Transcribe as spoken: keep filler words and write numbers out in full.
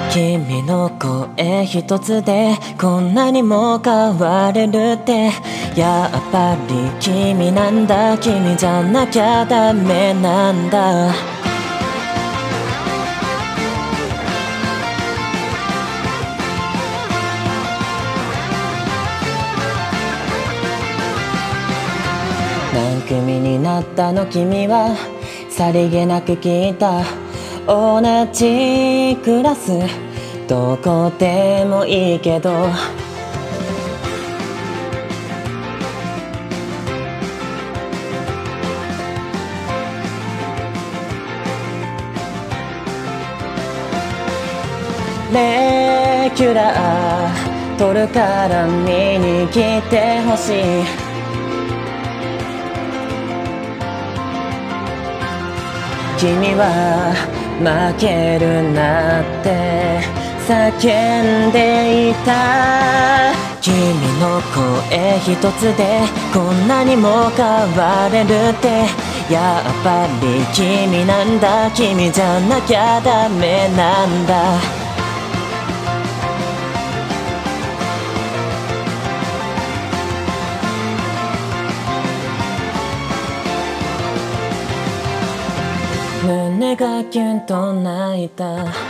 君の声一つでこんなにも変われるって、やっぱり君なんだ、君じゃなきゃダメなんだ。何組になったの君は、さりげなく聞いた。同じクラスどこでもいいけど、レギュラー取るから見に来てほしい。君は負けるなって叫んでいた。君の声一つでこんなにも変われるって、やっぱり君なんだ、君じゃなきゃダメなんだ。胸がキュンと泣いた。